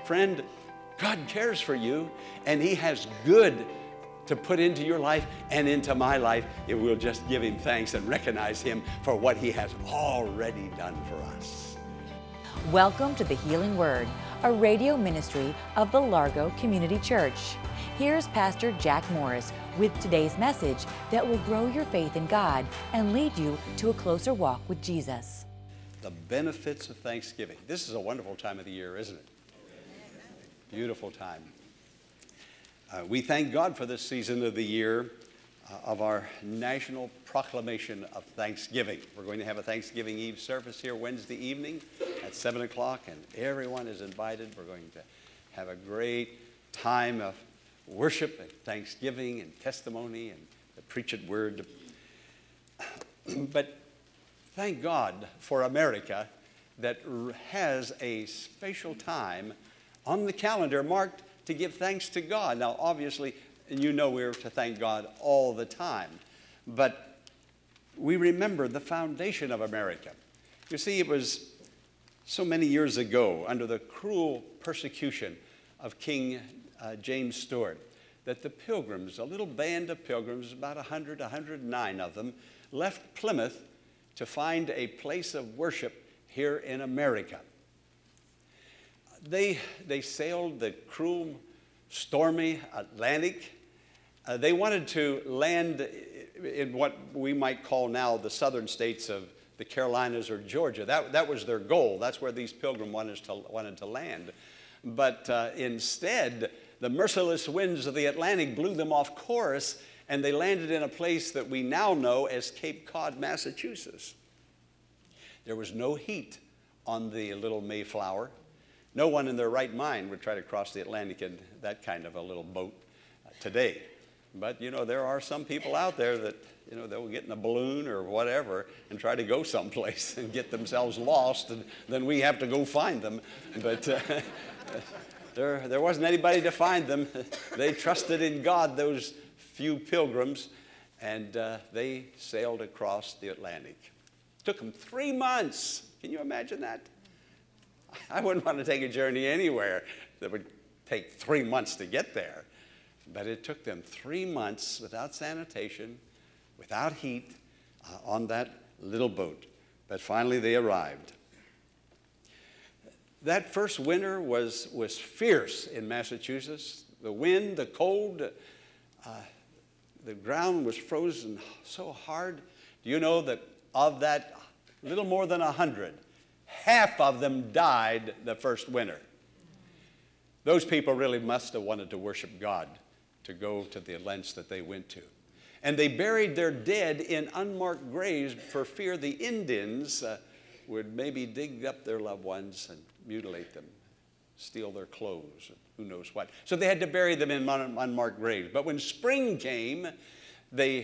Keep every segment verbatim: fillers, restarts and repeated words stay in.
Friend, God cares for you, and He has good to put into your life and into my life if we'll just give Him thanks and recognize Him for what He has already done for us. Welcome to the Healing Word, a radio ministry of the Largo Community Church. Here's Pastor Jack Morris with today's message that will grow your faith in God and lead you to a closer walk with Jesus. The benefits of Thanksgiving. This is a wonderful time of the year, isn't it? Beautiful time. Uh, we thank God for this season of the year uh, of our national proclamation of Thanksgiving. We're going to have a Thanksgiving Eve service here Wednesday evening at seven o'clock, and everyone is invited. We're going to have a great time of worship and thanksgiving and testimony and the preached word. But thank God for America that has a special time on the calendar marked to give thanks to God. Now, obviously, you know we're to thank God all the time, but we remember the foundation of America. You see, it was so many years ago, under the cruel persecution of King uh, James Stewart, that the Pilgrims, a little band of Pilgrims, about one hundred, one hundred nine of them, left Plymouth to find a place of worship here in America. They, they sailed the cruel, stormy Atlantic. Uh, they wanted to land in what we might call now the southern states of the Carolinas or Georgia. That, that was their goal. That's where these pilgrims wanted to, wanted to land. But uh, instead, the merciless winds of the Atlantic blew them off course, and they landed in a place that we now know as Cape Cod, Massachusetts. There was no heat on the little Mayflower. No one in their right mind would try to cross the Atlantic in that kind of a little boat uh, today. But, you know, there are some people out there that, you know, they'll get in a balloon or whatever and try to go someplace and get themselves lost, and then we have to go find them. But uh, there, there wasn't anybody to find them. They trusted in God, those few pilgrims, and uh, they sailed across the Atlantic. It took them three months. Can you imagine that? I wouldn't want to take a journey anywhere that would take three months to get there. But it took them three months without sanitation, without heat, uh, on that little boat. But finally they arrived. That first winter was, was fierce in Massachusetts. The wind, the cold, uh, the ground was frozen so hard. Do you know that of that little more than a hundred, half of them died the first winter? Those people really must have wanted to worship God to go to the lengths that they went to. And they buried their dead in unmarked graves for fear the Indians uh, would maybe dig up their loved ones and mutilate them, steal their clothes, and who knows what. So they had to bury them in un- unmarked graves. But when spring came, they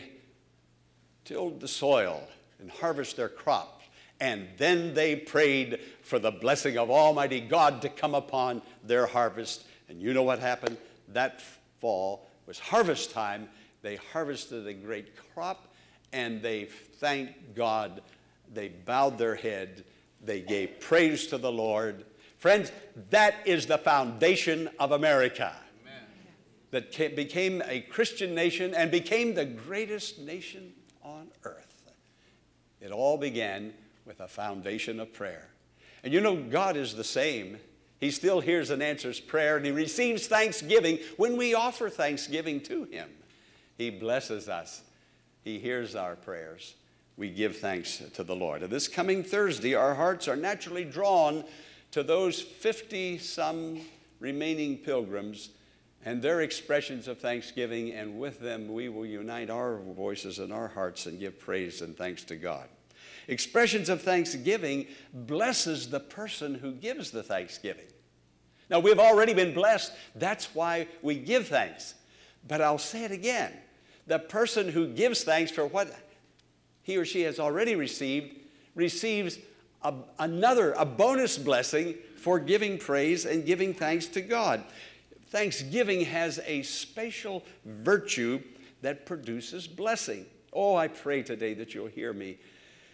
tilled the soil and harvested their crops. And then they prayed for the blessing of Almighty God to come upon their harvest. And you know what happened? That fall was harvest time. They harvested a great crop, and they thanked God. They bowed their head. They gave praise to the Lord. Friends, that is the foundation of America. Amen. That came, became a Christian nation and became the greatest nation on earth. It all began with a foundation of prayer. And you know, God is the same. He still hears and answers prayer, and He receives thanksgiving when we offer thanksgiving to Him. He blesses us. He hears our prayers. We give thanks to the Lord. And this coming Thursday, our hearts are naturally drawn to those fifty-some remaining pilgrims and their expressions of thanksgiving, and with them we will unite our voices and our hearts and give praise and thanks to God. Expressions of thanksgiving blesses the person who gives the thanksgiving. Now, we've already been blessed. That's why we give thanks. But I'll say it again. The person who gives thanks for what he or she has already received receives a, another, a bonus blessing for giving praise and giving thanks to God. Thanksgiving has a special virtue that produces blessing. Oh, I pray today that you'll hear me.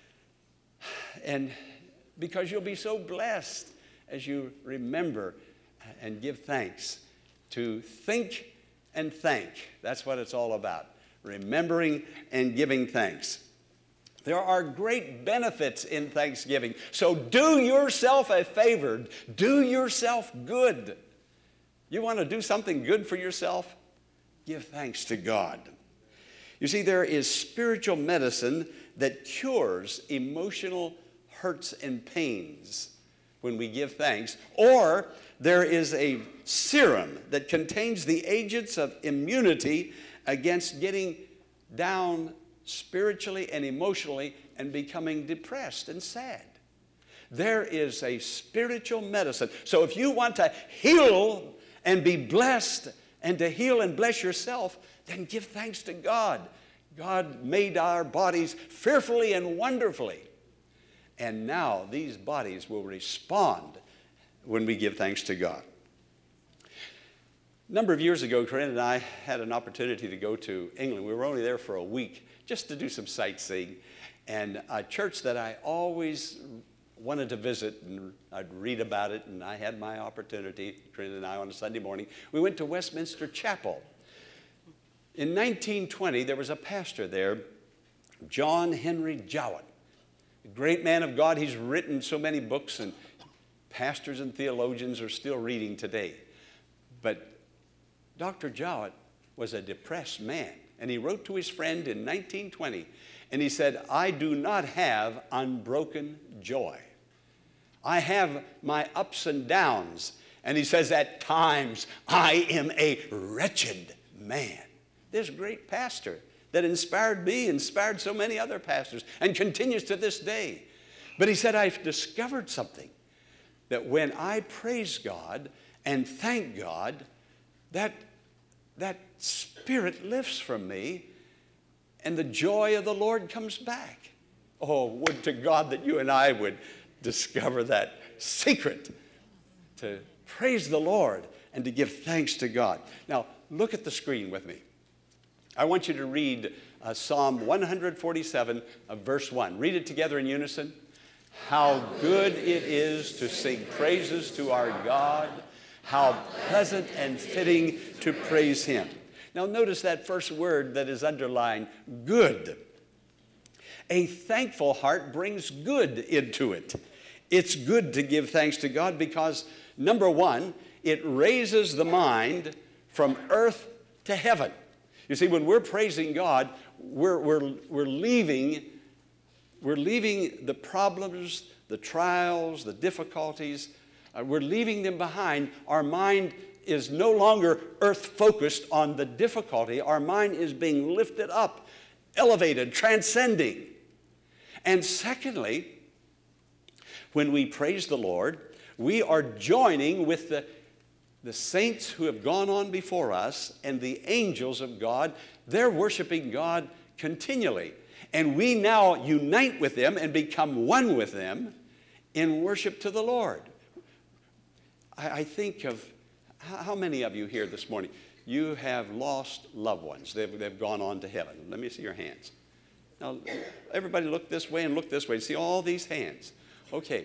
And because you'll be so blessed as you remember and give thanks. To think and thank. That's what it's all about. Remembering and giving thanks. There are great benefits in thanksgiving. So do yourself a favor. Do yourself good. You want to do something good for yourself? Give thanks to God. You see, there is spiritual medicine that cures emotional hurts and pains when we give thanks. Or there is a serum that contains the agents of immunity against getting down spiritually and emotionally and becoming depressed and sad. There is a spiritual medicine. So if you want to heal and be blessed and to heal and bless yourself, then give thanks to God. God made our bodies fearfully and wonderfully. And now these bodies will respond when we give thanks to God. A number of years ago, Corinne and I had an opportunity to go to England. We were only there for a week just to do some sightseeing. And a church that I always wanted to visit, and I'd read about it, and I had my opportunity, Corinne and I, on a Sunday morning. We went to Westminster Chapel. In nineteen twenty, there was a pastor there, John Henry Jowett, a great man of God. He's written so many books, and pastors and theologians are still reading today. But Doctor Jowett was a depressed man, and he wrote to his friend in nineteen twenty, and he said, I do not have unbroken joy. I have my ups and downs. And he says, at times, I am a wretched man. This great pastor that inspired me, inspired so many other pastors, and continues to this day. But he said, I've discovered something, that when I praise God and thank God, that, that spirit lifts from me, and the joy of the Lord comes back. Oh, would to God that you and I would discover that secret, to praise the Lord and to give thanks to God. Now, look at the screen with me. I want you to read uh, Psalm one forty-seven, uh, verse one. Read it together in unison. How good it is to sing praises to our God. How pleasant and fitting to praise Him. Now notice that first word that is underlined, good. A thankful heart brings good into it. It's good to give thanks to God because, number one, it raises the mind from earth to heaven. You see, when we're praising God, we're, we're, we're leaving, we're leaving the problems, the trials, the difficulties, uh, we're leaving them behind. Our mind is no longer earth-focused on the difficulty. Our mind is being lifted up, elevated, transcending. And secondly, when we praise the Lord, we are joining with the, the saints who have gone on before us and the angels of God. They're worshiping God continually. And we now unite with them and become one with them in worship to the Lord. I, I think of how many of you here this morning, you have lost loved ones. They've, they've gone on to heaven. Let me see your hands. Now, everybody look this way and look this way. See all these hands. Okay.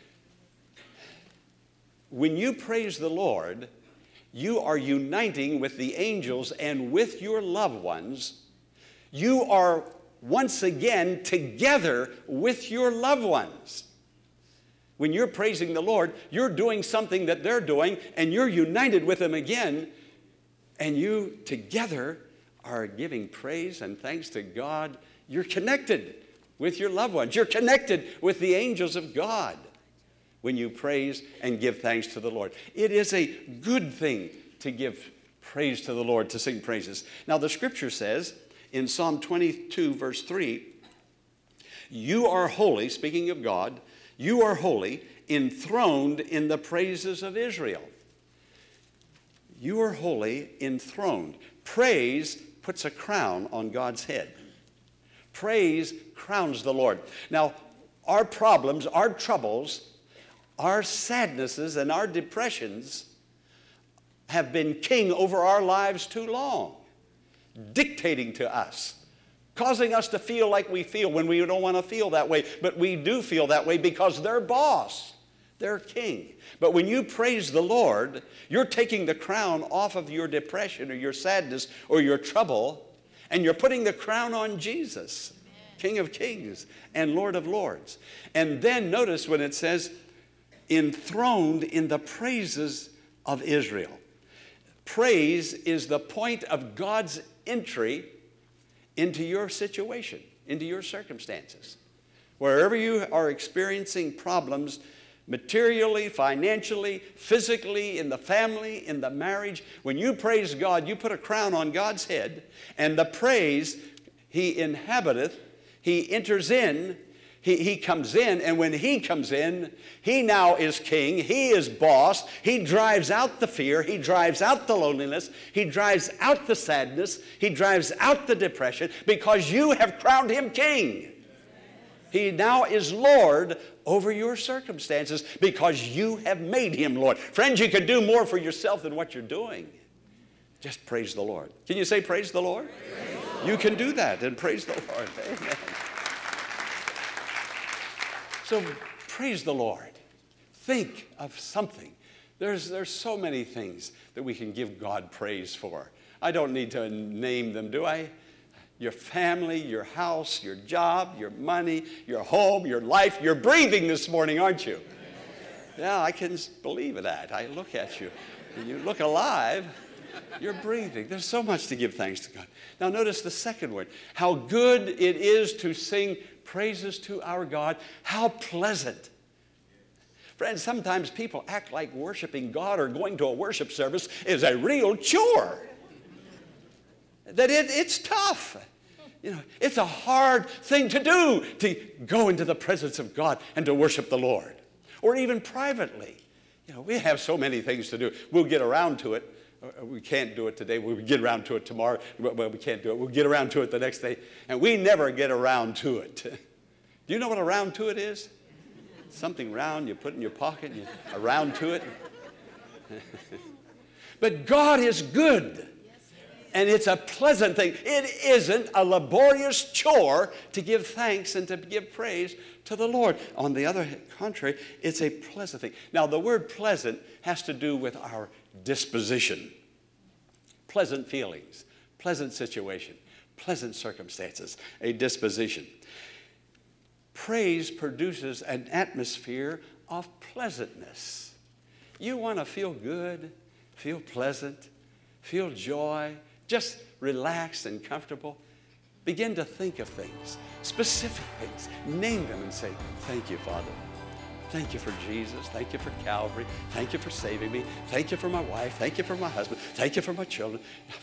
When you praise the Lord, you are uniting with the angels and with your loved ones. You are once again together with your loved ones. When you're praising the Lord, you're doing something that they're doing, and you're united with them again, and you together are giving praise and thanks to God. You're connected with your loved ones. You're connected with the angels of God when you praise and give thanks to the Lord. It is a good thing to give praise to the Lord, to sing praises. Now, the scripture says in Psalm twenty-two, verse three, you are holy, speaking of God, you are holy, enthroned in the praises of Israel. You are holy, enthroned. Praise puts a crown on God's head. Praise crowns the Lord. Now, our problems, our troubles, our sadnesses, and our depressions have been king over our lives too long, dictating to us, causing us to feel like we feel when we don't want to feel that way. But we do feel that way because they're boss. their king. But when you praise the Lord, you're taking the crown off of your depression or your sadness or your trouble, and you're putting the crown on Jesus, King of Kings and Lord of Lords. And then notice when it says, enthroned in the praises of Israel. Praise is the point of God's entry into your situation, into your circumstances. Wherever you are experiencing problems, materially, financially, physically, in the family, in the marriage, when you praise God, you put a crown on God's head, and the praise, He inhabiteth, He enters in, He, he comes in, and when He comes in, He now is king, He is boss, He drives out the fear, He drives out the loneliness, He drives out the sadness, He drives out the depression, because you have crowned Him king. He now is Lord over your circumstances because you have made Him Lord. Friends, you can do more for yourself than what you're doing. Just praise the Lord. Can you say praise the Lord? Praise the Lord. You can do that and praise the Lord. Amen. So praise the Lord. Think of something. There's, there's so many things that we can give God praise for. I don't need to name them, do I? Your family, your house, your job, your money, your home, your life. You're breathing this morning, aren't you? Yeah, I can believe that. I look at you, and you look alive. You're breathing. There's so much to give thanks to God. Now notice the second word. How good it is to sing praises to our God. How pleasant. Friends, sometimes people act like worshiping God or going to a worship service is a real chore. That it, it's tough. You know, it's a hard thing to do to go into the presence of God and to worship the Lord. Or even privately. You know, we have so many things to do. We'll get around to it. We can't do it today. We'll get around to it tomorrow. Well, we can't do it. We'll get around to it the next day. And we never get around to it. Do you know what around to it is? Something round you put in your pocket and you around to it. But God is good. And it's a pleasant thing. It isn't a laborious chore to give thanks and to give praise to the Lord. On the other contrary, it's a pleasant thing. Now, the word pleasant has to do with our disposition. Pleasant feelings, pleasant situation, pleasant circumstances, a disposition. Praise produces an atmosphere of pleasantness. You want to feel good, feel pleasant, feel joy, just relaxed and comfortable. Begin to think of things, specific things. Name them and say, thank you, Father. Thank you for Jesus. Thank you for Calvary. Thank you for saving me. Thank you for my wife. Thank you for my husband. Thank you for my children.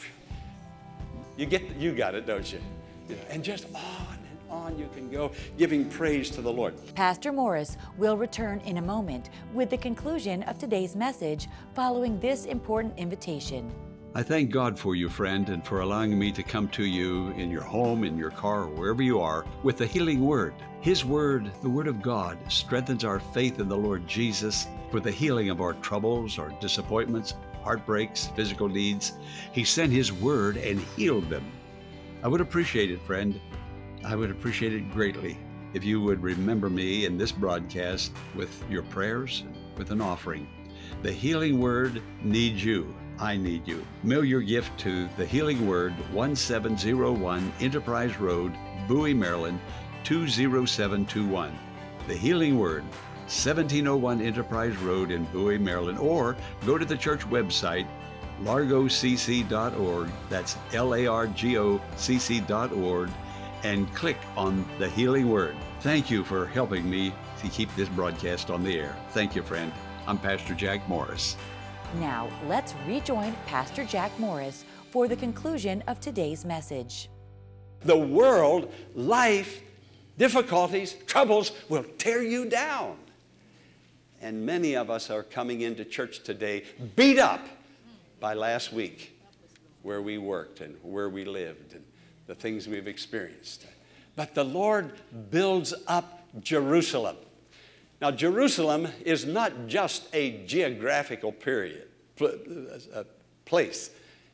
You get, you got it, don't you? You know, and just on and on you can go, giving praise to the Lord. Pastor Morris will return in a moment with the conclusion of today's message following this important invitation. I thank God for you, friend, and for allowing me to come to you in your home, in your car, wherever you are, with the healing word. His word, the word of God, strengthens our faith in the Lord Jesus for the healing of our troubles, our disappointments, heartbreaks, physical needs. He sent His word and healed them. I would appreciate it, friend. I would appreciate it greatly if you would remember me in this broadcast with your prayers, with an offering. The healing word needs you. I need you. Mail your gift to The Healing Word, one seven zero one Enterprise Road, Bowie, Maryland, two zero seven two one. The Healing Word, seventeen oh one Enterprise Road in Bowie, Maryland. Or go to the church website, largo c c dot org. That's L A R G O C C dot org. And click on The Healing Word. Thank you for helping me to keep this broadcast on the air. Thank you, friend. I'm Pastor Jack Morris. Now, let's rejoin Pastor Jack Morris for the conclusion of today's message. The world, life, difficulties, troubles will tear you down. And many of us are coming into church today beat up by last week, where we worked and where we lived and the things we've experienced. But the Lord builds up Jerusalem. Now, Jerusalem is not just a geographical period, a place.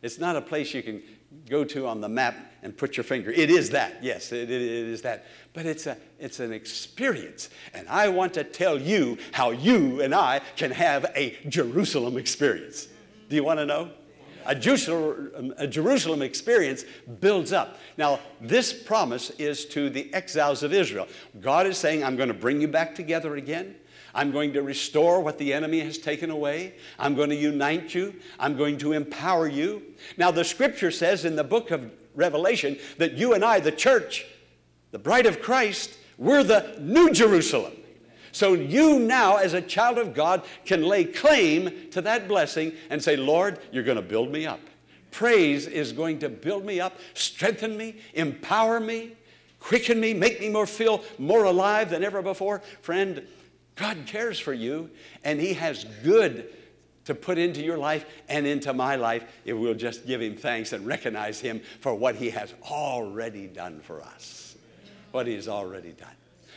It's not a place you can go to on the map and put your finger. It is that, yes, it, it, it is that. But it's, a, it's an experience. And I want to tell you how you and I can have a Jerusalem experience. Do you want to know? A Jerusalem, a Jerusalem experience builds up. Now, this promise is to the exiles of Israel. God is saying, I'm going to bring you back together again. I'm going to restore what the enemy has taken away. I'm going to unite you. I'm going to empower you. Now, the scripture says in the book of Revelation that you and I, the church, the bride of Christ, we're the new Jerusalem. So you now, as a child of God, can lay claim to that blessing and say, Lord, you're going to build me up. Praise is going to build me up, strengthen me, empower me, quicken me, make me more feel more alive than ever before. Friend, God cares for you, and he has good to put into your life and into my life if we'll just give him thanks and recognize him for what he has already done for us. What he's already done.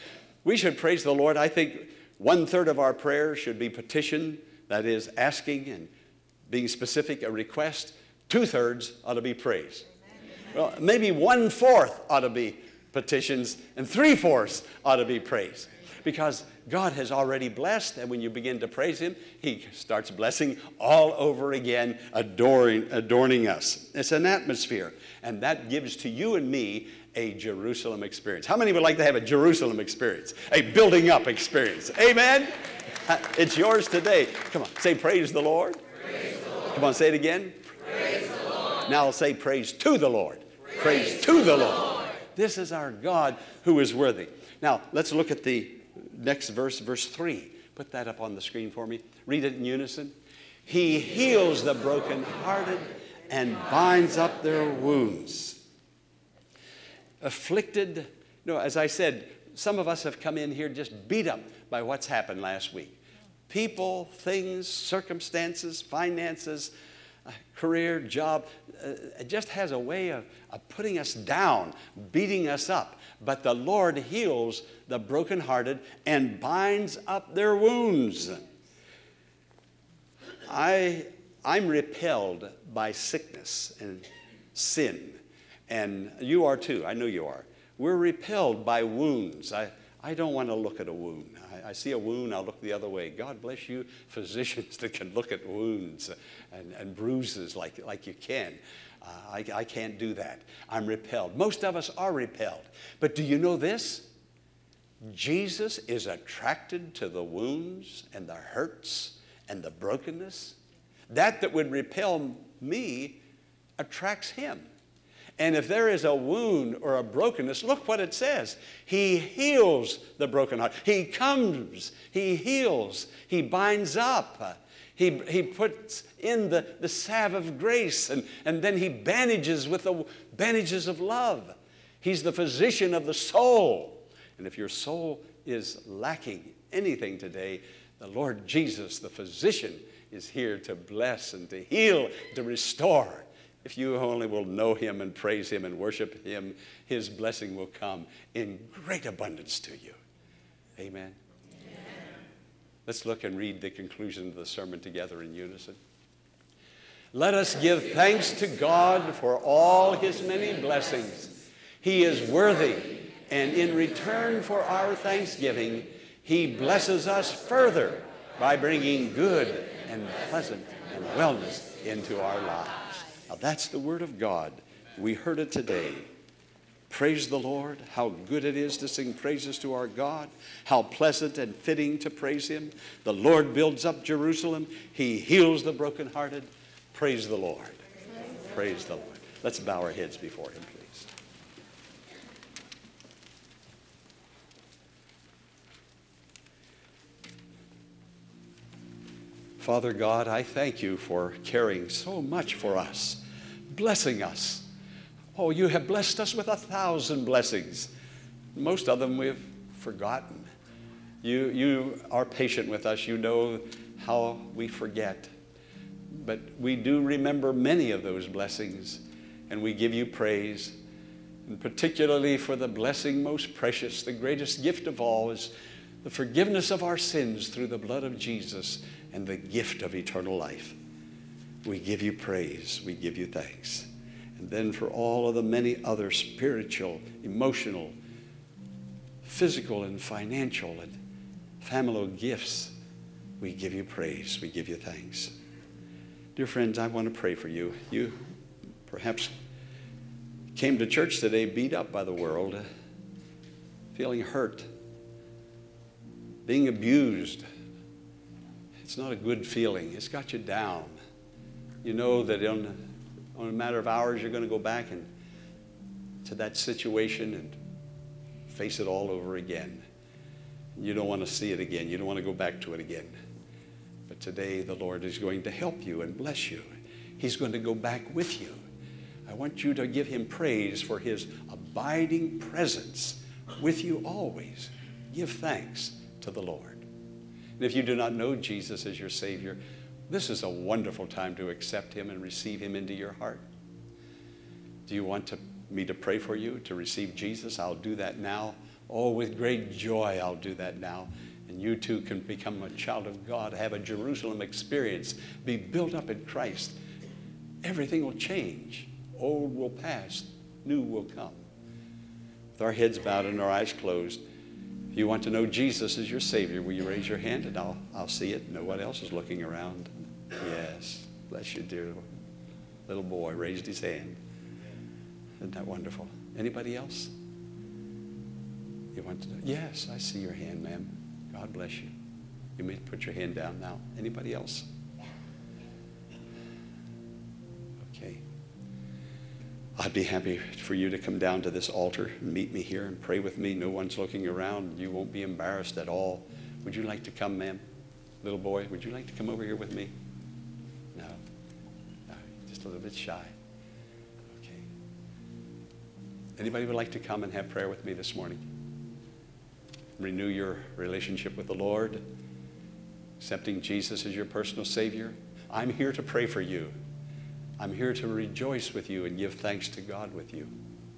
We should praise the Lord. I think one-third of our prayers should be petition, that is, asking and being specific, a request. Two-thirds ought to be praise. Well, maybe one-fourth ought to be petitions, and three-fourths ought to be praise. Because God has already blessed, and when you begin to praise him, he starts blessing all over again, adoring, adorning us. It's an atmosphere, and that gives to you and me a Jerusalem experience. How many would like to have a Jerusalem experience? A building up experience. Amen? It's yours today. Come on, say praise the Lord. Praise the Lord. Come on, say it again. Praise the Lord. Now I'll say praise to the Lord. Praise, praise to the Lord. Lord. This is our God who is worthy. Now, let's look at the next verse, verse three. Put that up on the screen for me. Read it in unison. He heals the brokenhearted and binds up their wounds. Afflicted, you know, as I said, some of us have come in here just beat up by what's happened last week. People, things, circumstances, finances, uh, career, job, uh, it just has a way of, of putting us down, beating us up. But the Lord heals the brokenhearted and binds up their wounds. I, I'm repelled by sickness and sin. And you are too. I know you are. We're repelled by wounds. I, I don't want to look at a wound. I, I see a wound, I'll look the other way. God bless you, physicians that can look at wounds and, and bruises like, like you can. Uh, I, I can't do that. I'm repelled. Most of us are repelled. But do you know this? Jesus is attracted to the wounds and the hurts and the brokenness. That that would repel me attracts him. And if there is a wound or a brokenness, look what it says. He heals the broken heart. He comes, he heals, he binds up. He, he puts in the, the salve of grace, and, and then he bandages with the bandages of love. He's the physician of the soul. And if your soul is lacking anything today, the Lord Jesus, the physician, is here to bless and to heal, to restore. If you only will know him and praise him and worship him, his blessing will come in great abundance to you. Amen. Amen. Let's look and read the conclusion of the sermon together in unison. Let us give thanks to God for all his many blessings. He is worthy, and in return for our thanksgiving, he blesses us further by bringing good and pleasant and wellness into our lives. Now that's the word of God. We heard it today. Praise the Lord. How good it is to sing praises to our God. How pleasant and fitting to praise him. The Lord builds up Jerusalem. He heals the brokenhearted. Praise the Lord. Praise the Lord. Let's bow our heads before him, please. Father God, I thank you for caring so much for us, blessing us. Oh, you have blessed us with a thousand blessings. Most of them we've forgotten. You, you are patient with us. You know how we forget. But we do remember many of those blessings, and we give you praise. And particularly for the blessing most precious, the greatest gift of all is the forgiveness of our sins through the blood of Jesus and the gift of eternal life. we give you praise. We give you thanks. And then for all of the many other spiritual, emotional, physical, and financial and familial gifts, we give you praise. We give you thanks. Dear friends, I want to pray for you. You perhaps came to church today beat up by the world, feeling hurt, being abused. It's not a good feeling. It's got you down. You know that on, on a matter of hours you're going to go back and to that situation and face it all over again. You don't want to see it again. You don't want to go back to it again. But today the Lord is going to help you and bless you. He's going to go back with you. I want you to give him praise for his abiding presence with you always. Give thanks to the Lord. And if you do not know Jesus as your Savior, this is a wonderful time to accept him and receive him into your heart. Do you want to, me to pray for you to receive Jesus? I'll do that now. Oh, with great joy, I'll do that now. And you too can become a child of God, have a Jerusalem experience, be built up in Christ. Everything will change. Old will pass, new will come. With our heads bowed and our eyes closed, if you want to know Jesus as your Savior, will you raise your hand and I'll, I'll see it. No one else is looking around. Yes, bless you, dear little boy, raised his hand. Isn't that wonderful? Anybody else? You want to know? Yes, I see your hand, ma'am. God bless you. You may put your hand down now. Anybody else? Okay. I'd be happy for you to come down to this altar and meet me here and pray with me. No one's looking around. You won't be embarrassed at all. Would you like to come, ma'am? Little boy, would you like to come over here with me? No. No, just a little bit shy. Okay. Anybody would like to come and have prayer with me this morning? Renew your relationship with the Lord, accepting Jesus as your personal Savior. I'm here to pray for you. I'm here to rejoice with you and give thanks to God with you.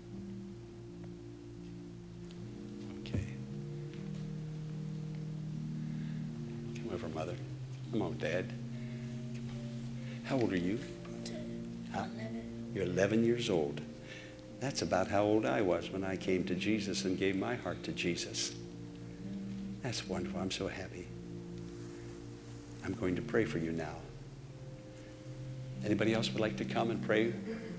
Okay. Come over, Mother. Come on, Dad. How old are you? Huh? You're eleven years old. That's about how old I was when I came to Jesus and gave my heart to Jesus. That's wonderful. I'm so happy. I'm going to pray for you now. Anybody else would like to come and pray?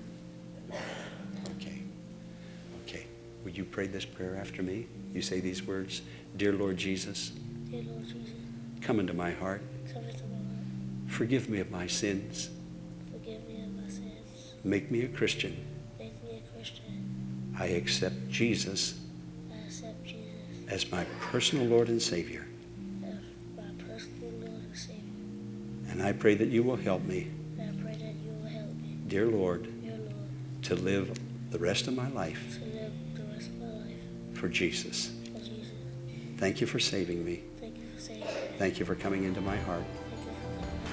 Okay. Okay. Would you pray this prayer after me? You say these words. Dear Lord Jesus. Dear Lord Jesus. Come into my heart. Come into my heart. Forgive me of my sins. Forgive me of my sins. Make me a Christian. Make me a Christian. I accept Jesus. I accept Jesus. As my personal Lord and Savior. As my personal Lord and Savior. And I pray that you will help me. Dear Lord, Dear Lord, to live the rest of my life to live the rest of my life for Jesus. for Jesus. Thank you for saving me. Thank you for saving me. Thank you for coming into my heart. Thank you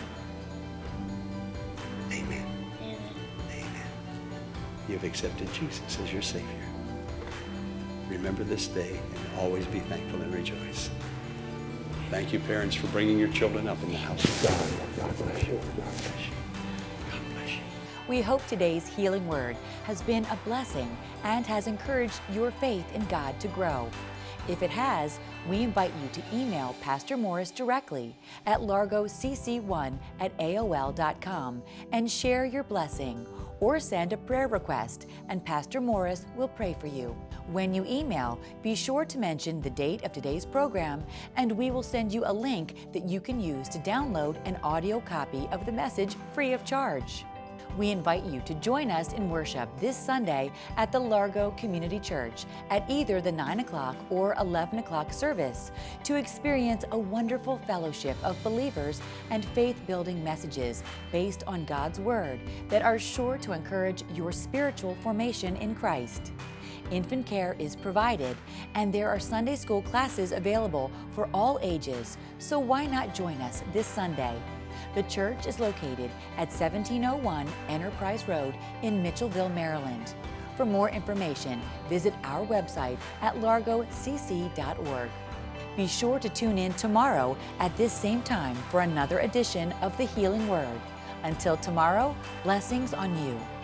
for coming. Amen. Amen. Amen. You have accepted Jesus as your Savior. Remember this day and always be thankful and rejoice. Thank you, parents, for bringing your children up in the house of God. God bless you. God bless you. We hope today's healing word has been a blessing and has encouraged your faith in God to grow. If it has, we invite you to email Pastor Morris directly at largo c c one at a o l dot com and share your blessing, or send a prayer request and Pastor Morris will pray for you. When you email, be sure to mention the date of today's program and we will send you a link that you can use to download an audio copy of the message free of charge. We invite you to join us in worship this Sunday at the Largo Community Church at either the nine o'clock or eleven o'clock service to experience a wonderful fellowship of believers and faith-building messages based on God's Word that are sure to encourage your spiritual formation in Christ. Infant care is provided, and there are Sunday school classes available for all ages, so why not join us this Sunday? The church is located at seventeen oh one Enterprise Road in Mitchellville, Maryland. For more information, visit our website at largo c c dot org. Be sure to tune in tomorrow at this same time for another edition of The Healing Word. Until tomorrow, blessings on you.